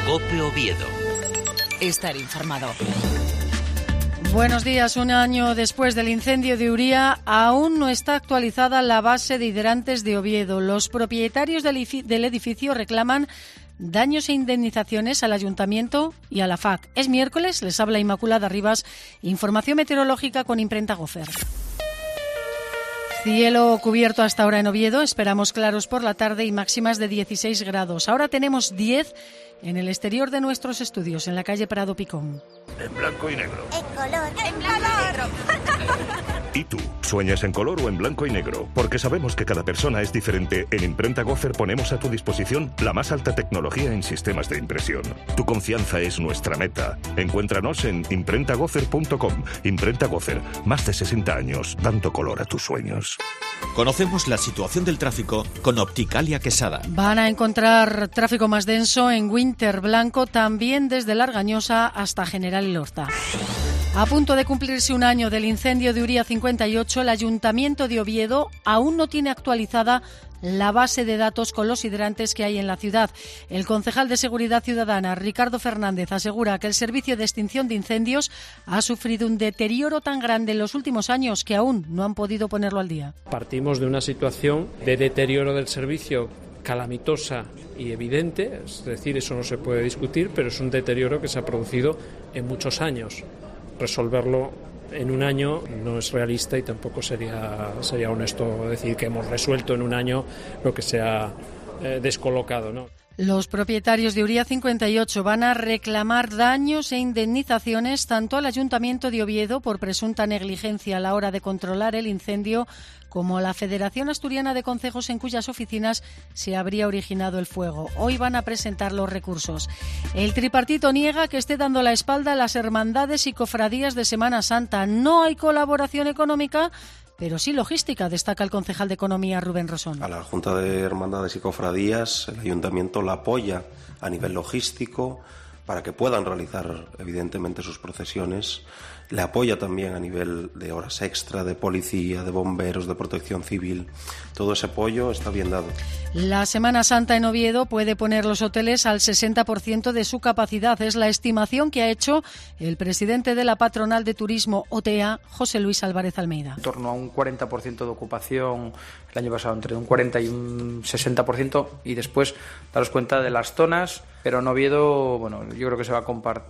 COPE Oviedo. Estar informado. Buenos días. Un año después del incendio de Uría, aún no está actualizada la base de hidrantes de Oviedo. Los propietarios del edificio reclaman daños e indemnizaciones al Ayuntamiento y a la FAC. Es miércoles, les habla Inmaculada Rivas. Información meteorológica con Imprenta Gofer. Cielo cubierto hasta ahora en Oviedo, esperamos claros por la tarde y máximas de 16 grados. Ahora tenemos 10 en el exterior de nuestros estudios, en la calle Prado Picón. En blanco y negro. En color. En blanco y negro. ¿Y tú? ¿Sueñas en color o en blanco y negro? Porque sabemos que cada persona es diferente. En Imprenta Gofer ponemos a tu disposición la más alta tecnología en sistemas de impresión. Tu confianza es nuestra meta. Encuéntranos en imprentagofer.com. Imprenta Gofer, más de 60 años dando color a tus sueños. Conocemos la situación del tráfico con Opticalia Quesada. Van a encontrar tráfico más denso en Winter Blanco, también desde Largañosa hasta General Elorza. A punto de cumplirse un año del incendio de Uría 58, el Ayuntamiento de Oviedo aún no tiene actualizada la base de datos con los hidrantes que hay en la ciudad. El concejal de Seguridad Ciudadana, Ricardo Fernández, asegura que el servicio de extinción de incendios ha sufrido un deterioro tan grande en los últimos años que aún no han podido ponerlo al día. Partimos de una situación de deterioro del servicio calamitosa y evidente, es decir, eso no se puede discutir, pero es un deterioro que se ha producido en muchos años. Resolverlo en un año no es realista y tampoco sería honesto decir que hemos resuelto en un año lo que se ha descolocado, ¿no? Los propietarios de Uría 58 van a reclamar daños e indemnizaciones tanto al Ayuntamiento de Oviedo por presunta negligencia a la hora de controlar el incendio como a la Federación Asturiana de Concejos en cuyas oficinas se habría originado el fuego. Hoy van a presentar los recursos. El tripartito niega que esté dando la espalda a las hermandades y cofradías de Semana Santa. No hay colaboración económica, pero sí logística, destaca el concejal de Economía, Rubén Rosón. A la Junta de Hermandades y Cofradías, el Ayuntamiento la apoya a nivel logístico para que puedan realizar, evidentemente, sus procesiones. Le apoya también a nivel de horas extra, de policía, de bomberos, de protección civil. Todo ese apoyo está bien dado. La Semana Santa en Oviedo puede poner los hoteles al 60% de su capacidad. Es la estimación que ha hecho el presidente de la Patronal de Turismo, OTEA, José Luis Álvarez Almeida. En torno a un 40% de ocupación el año pasado, entre un 40 y un 60%, y después daros cuenta de las zonas, pero en Oviedo, bueno, yo creo que se va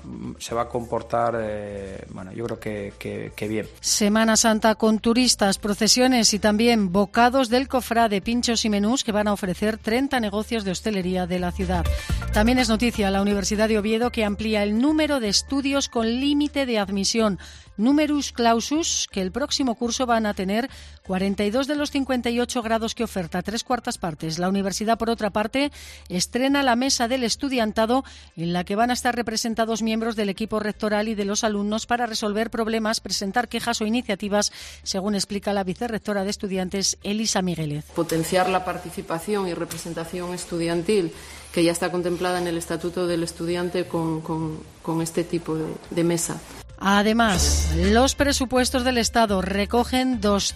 a comportar, yo creo que bien. Semana Santa con turistas, procesiones y también bocados del cofrade, pinchos y menús que van a ofrecer 30 negocios de hostelería de la ciudad. También es noticia la Universidad de Oviedo que amplía el número de estudios con límite de admisión. Numerus clausus, que el próximo curso van a tener 42 de los 58 grados que oferta, 3/4 partes. La universidad, por otra parte, estrena la mesa del estudiantado en la que van a estar representados miembros del equipo rectoral y de los alumnos para resolver problemas, presentar quejas o iniciativas, según explica la vicerrectora de estudiantes, Elisa Migueles. Potenciar la participación y representación estudiantil que ya está contemplada en el Estatuto del Estudiante con este tipo de mesa. Además, los presupuestos del Estado recogen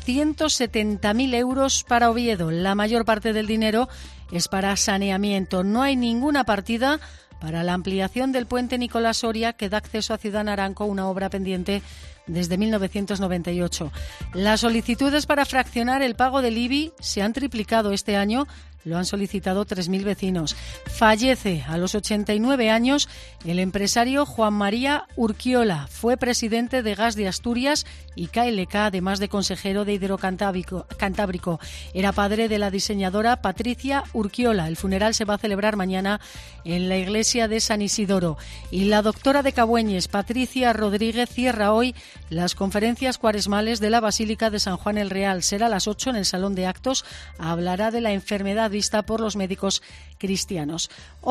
270.000 euros para Oviedo. La mayor parte del dinero es para saneamiento. No hay ninguna partida para la ampliación del puente Nicolás Soria que da acceso a Ciudad Naranco, una obra pendiente desde 1998. Las solicitudes para fraccionar el pago del IBI se han triplicado este año. Lo han solicitado 3.000 vecinos. Fallece a los 89 años el empresario Juan María Urquiola. Fue presidente de Gas de Asturias y KLK, además de consejero de Hidrocantábrico. Era padre de la diseñadora Patricia Urquiola. El funeral se va a celebrar mañana en la iglesia de San Isidoro. Y la doctora de Cabueñes, Patricia Rodríguez, cierra hoy las conferencias cuaresmales de la Basílica de San Juan el Real. Será a las 8 en el Salón de Actos. Hablará de la enfermedad vista por los médicos cristianos.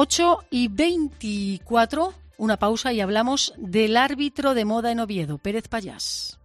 8:24, una pausa y hablamos del árbitro de moda en Oviedo, Pérez Payás.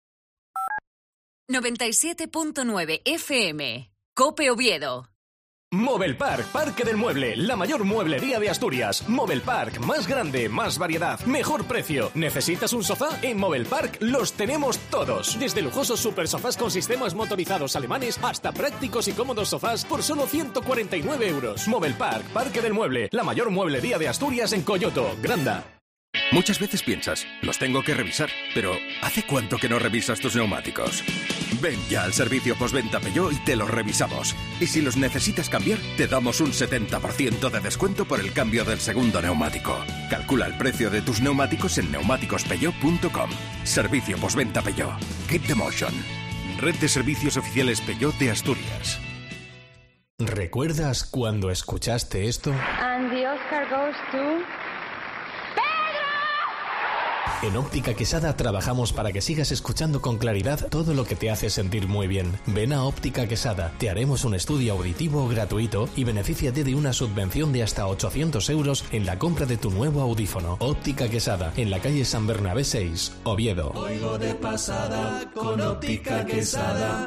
...97.9 FM, COPE Oviedo. Mobile Park, Parque del Mueble, la mayor mueblería de Asturias. Mobile Park, más grande, más variedad, mejor precio. ¿Necesitas un sofá? En Mobile Park los tenemos todos. Desde lujosos super sofás con sistemas motorizados alemanes hasta prácticos y cómodos sofás por solo 149 euros. Mobile Park, Parque del Mueble, la mayor mueblería de Asturias en Coyoto, Granda. Muchas veces piensas, los tengo que revisar, pero ¿hace cuánto que no revisas tus neumáticos? Ven ya al servicio postventa Peugeot y te los revisamos. Y si los necesitas cambiar, te damos un 70% de descuento por el cambio del segundo neumático. Calcula el precio de tus neumáticos en neumáticospeugeot.com. Servicio postventa Peugeot. Keep the motion. Red de servicios oficiales Peugeot de Asturias. ¿Recuerdas cuando escuchaste esto? And the Oscar goes to... En Óptica Quesada trabajamos para que sigas escuchando con claridad todo lo que te hace sentir muy bien. Ven a Óptica Quesada, te haremos un estudio auditivo gratuito y benefíciate de una subvención de hasta 800 euros en la compra de tu nuevo audífono. Óptica Quesada, en la calle San Bernabé 6, Oviedo. Oigo de pasada con Óptica Quesada.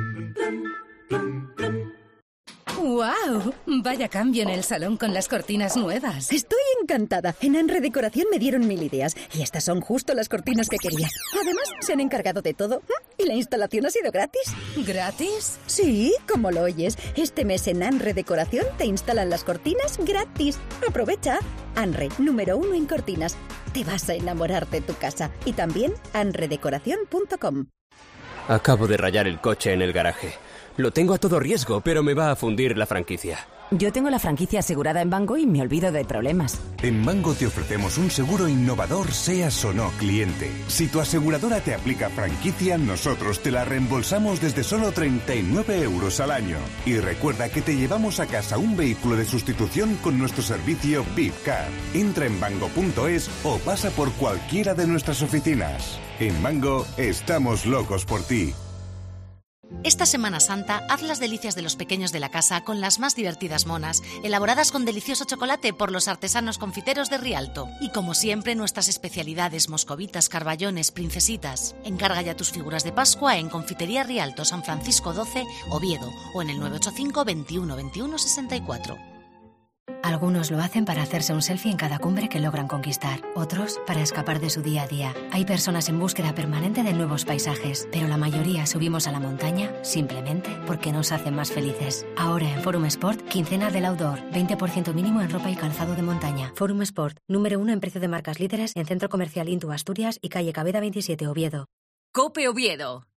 ¡Guau! Vaya cambio en el salón con las cortinas nuevas. Estoy encantada. En Anre Decoración me dieron 1000 ideas y estas son justo las cortinas que quería. Además, se han encargado de todo y la instalación ha sido gratis. ¿Gratis? Sí, como lo oyes. Este mes en Anre Decoración te instalan las cortinas gratis. Aprovecha. Anre, número 1 en cortinas. Te vas a enamorar de tu casa. Y también anredecoración.com. Acabo de rayar el coche en el garaje. Lo tengo a todo riesgo, pero me va a fundir la franquicia. Yo tengo la franquicia asegurada en Mango y me olvido de problemas. En Mango te ofrecemos un seguro innovador, seas o no cliente. Si tu aseguradora te aplica franquicia, nosotros te la reembolsamos desde solo 39 euros al año. Y recuerda que te llevamos a casa un vehículo de sustitución con nuestro servicio VIPCAR. Entra en mango.es o pasa por cualquiera de nuestras oficinas. En Mango estamos locos por ti. Esta Semana Santa, haz las delicias de los pequeños de la casa con las más divertidas monas, elaboradas con delicioso chocolate por los artesanos confiteros de Rialto. Y como siempre, nuestras especialidades moscovitas, carballones, princesitas. Encarga ya tus figuras de Pascua en Confitería Rialto, San Francisco 12, Oviedo, o en el 985 21 21 64. Algunos lo hacen para hacerse un selfie en cada cumbre que logran conquistar, otros para escapar de su día a día. Hay personas en búsqueda permanente de nuevos paisajes, pero la mayoría subimos a la montaña simplemente porque nos hacen más felices. Ahora en Forum Sport, quincena del outdoor, 20% mínimo en ropa y calzado de montaña. Forum Sport, número 1 en precio de marcas líderes en Centro Comercial Intu Asturias y calle Cabeda 27, Oviedo. COPE Oviedo.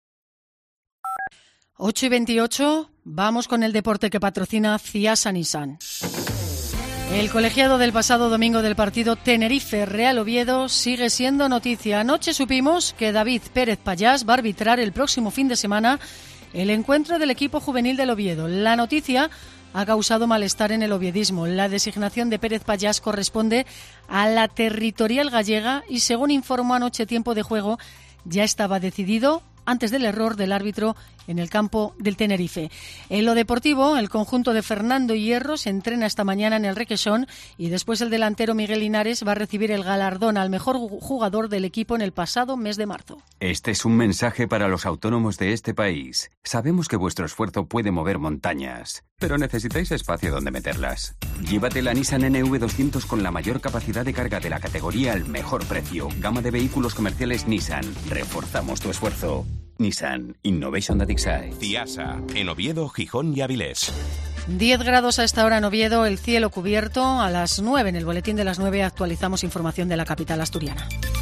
8:28, vamos con el deporte que patrocina Ciasa Nissan. El colegiado del pasado domingo del partido Tenerife-Real Oviedo sigue siendo noticia. Anoche supimos que David Pérez Payás va a arbitrar el próximo fin de semana el encuentro del equipo juvenil del Oviedo. La noticia ha causado malestar en el oviedismo. La designación de Pérez Payás corresponde a la territorial gallega y, según informó anoche Tiempo de Juego, ya estaba decidido antes del error del árbitro en el campo del Tenerife. En lo deportivo, el conjunto de Fernando Hierro se entrena esta mañana en el Requesón y después el delantero Miguel Linares va a recibir el galardón al mejor jugador del equipo en el pasado mes de marzo. Este es un mensaje para los autónomos de este país. Sabemos que vuestro esfuerzo puede mover montañas, pero necesitáis espacio donde meterlas. Llévate la Nissan NV200 con la mayor capacidad de carga de la categoría al mejor precio. Gama de vehículos comerciales Nissan. Reforzamos tu esfuerzo. Nissan Innovation that excites. Ciasa, en Oviedo, Gijón y Avilés. 10 grados a esta hora en Oviedo, el cielo cubierto. A las 9, en el boletín de las 9, actualizamos información de la capital asturiana.